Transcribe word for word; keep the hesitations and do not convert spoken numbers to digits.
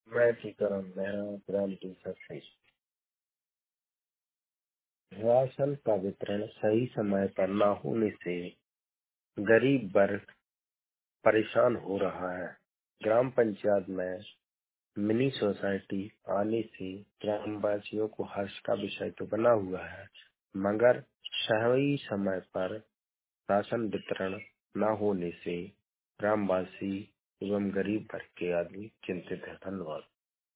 मैं ठीक हूँ। मेरा ग्राम टीचर सही। राशन का वितरण सही समय पर न होने से गरीब वर्ग परेशान हो रहा है। ग्राम पंचायत में मिनी सोसाइटी आने से ग्रामवासियों को हर्ष का विषय तो बना हुआ है, मगर सही समय पर राशन वितरण न होने से ग्रामवासी एवं गरीब वर्ग के आदमी चिंतित है। धन्यवाद।